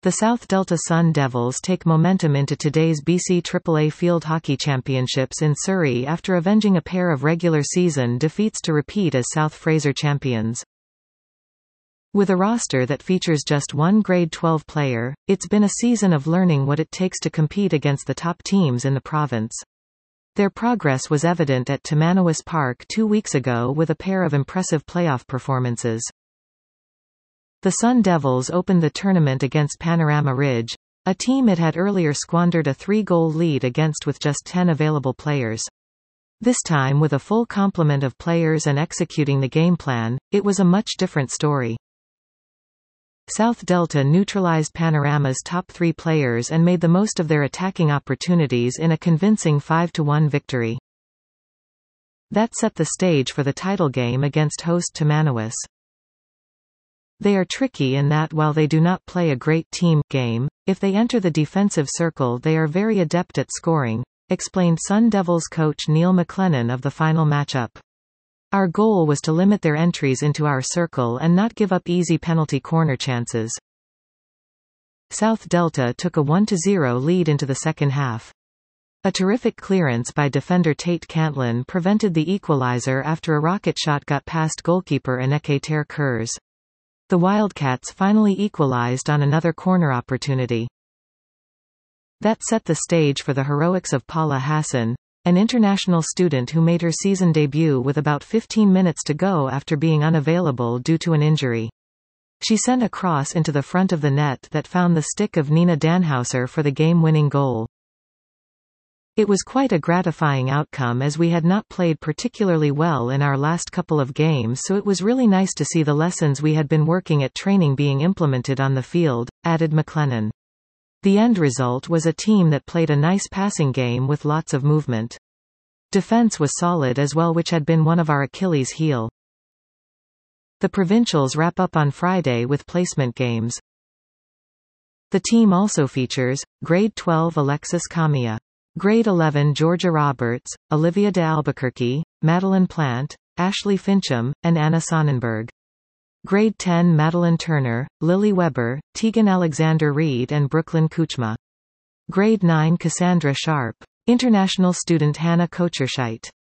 The South Delta Sun Devils take momentum into today's BC AAA Field Hockey Championships in Surrey after avenging a pair of regular season defeats to repeat as South Fraser champions. With a roster that features just one Grade 12 player, it's been a season of learning what it takes to compete against the top teams in the province. Their progress was evident at Timanawis Park 2 weeks ago with a pair of impressive playoff performances. The Sun Devils opened the tournament against Panorama Ridge, a team it had earlier squandered a 3-goal lead against with just 10 available players. This time with a full complement of players and executing the game plan, it was a much different story. South Delta neutralized Panorama's top 3 players and made the most of their attacking opportunities in a convincing 5-1 victory. That set the stage for the title game against host Timanawis. They are tricky in that while they do not play a great team game, if they enter the defensive circle they are very adept at scoring, explained Sun Devils coach Neil McLennan of the final matchup. Our goal was to limit their entries into our circle and not give up easy penalty corner chances. South Delta took a 1-0 lead into the second half. A terrific clearance by defender Tate Cantlin prevented the equalizer after a rocket shot got past goalkeeper Aneke Ter-Kurs. The Wildcats finally equalized on another corner opportunity. That set the stage for the heroics of Paula Hassan, an international student who made her season debut with about 15 minutes to go after being unavailable due to an injury. She sent a cross into the front of the net that found the stick of Nina Danhauser for the game-winning goal. It was quite a gratifying outcome as we had not played particularly well in our last couple of games, so it was really nice to see the lessons we had been working at training being implemented on the field, added McLennan. The end result was a team that played a nice passing game with lots of movement. Defense was solid as well, which had been one of our Achilles' heel. The provincials wrap up on Friday with placement games. The team also features Grade 12 Alexis Kamia, Grade 11 Georgia Roberts, Olivia de Albuquerque, Madeline Plant, Ashley Fincham, and Anna Sonnenberg. Grade 10 Madeline Turner, Lily Weber, Tegan Alexander Reed and Brooklyn Kuchma. Grade 9 Cassandra Sharp. International student Hannah Kocherscheit.